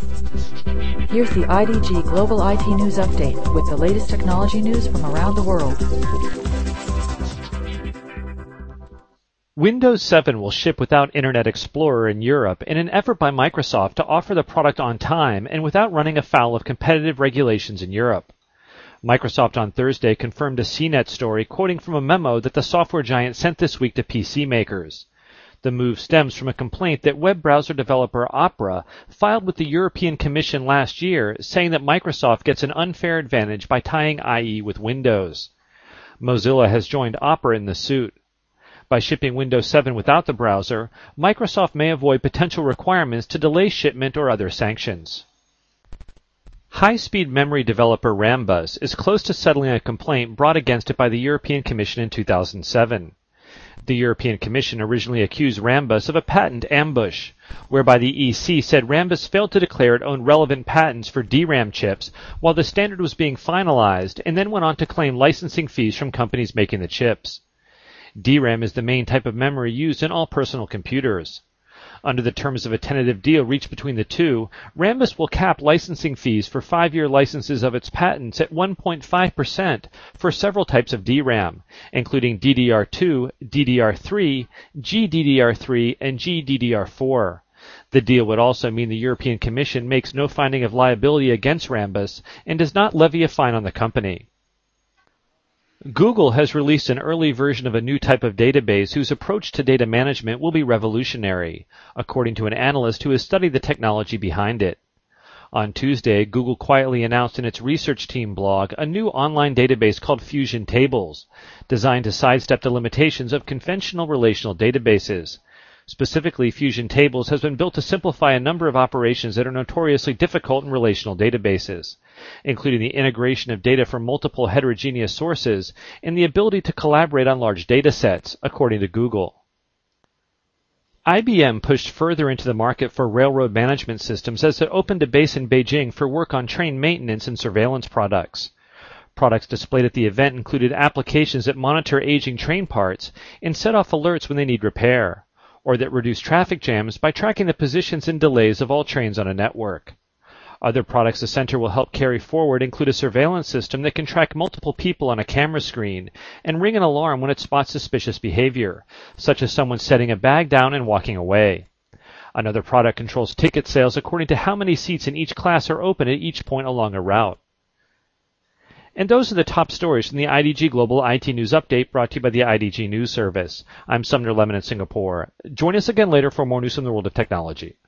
Here's the IDG Global IT News Update with the latest technology news from around the world. Windows 7 will ship without Internet Explorer in Europe in an effort by Microsoft to offer the product on time and without running afoul of competitive regulations in Europe. Microsoft on Thursday confirmed a CNET story quoting from a memo that the software giant sent this week to PC makers. The move stems from a complaint that web browser developer Opera filed with the European Commission last year, saying that Microsoft gets an unfair advantage by tying IE with Windows. Mozilla has joined Opera in the suit. By shipping Windows 7 without the browser, Microsoft may avoid potential requirements to delay shipment or other sanctions. High-speed memory developer Rambus is close to settling a complaint brought against it by the European Commission in 2007. The European Commission originally accused Rambus of a patent ambush, whereby the EC said Rambus failed to declare it owned relevant patents for DRAM chips while the standard was being finalized, and then went on to claim licensing fees from companies making the chips. DRAM is the main type of memory used in all personal computers. Under the terms of a tentative deal reached between the two, Rambus will cap licensing fees for 5-year licenses of its patents at 1.5% for several types of DRAM, including DDR2, DDR3, GDDR3, and GDDR4. The deal would also mean the European Commission makes no finding of liability against Rambus and does not levy a fine on the company. Google has released an early version of a new type of database whose approach to data management will be revolutionary, according to an analyst who has studied the technology behind it. On Tuesday, Google quietly announced in its research team blog a new online database called Fusion Tables, designed to sidestep the limitations of conventional relational databases. Specifically, Fusion Tables has been built to simplify a number of operations that are notoriously difficult in relational databases, including the integration of data from multiple heterogeneous sources and the ability to collaborate on large data sets, according to Google. IBM pushed further into the market for railroad management systems as it opened a base in Beijing for work on train maintenance and surveillance products. Products displayed at the event included applications that monitor aging train parts and set off alerts when they need repair, or that reduce traffic jams by tracking the positions and delays of all trains on a network. Other products the center will help carry forward include a surveillance system that can track multiple people on a camera screen and ring an alarm when it spots suspicious behavior, such as someone setting a bag down and walking away. Another product controls ticket sales according to how many seats in each class are open at each point along a route. And those are the top stories from the IDG Global IT News Update brought to you by the IDG News Service. I'm Sumner Lemon in Singapore. Join us again later for more news from the world of technology.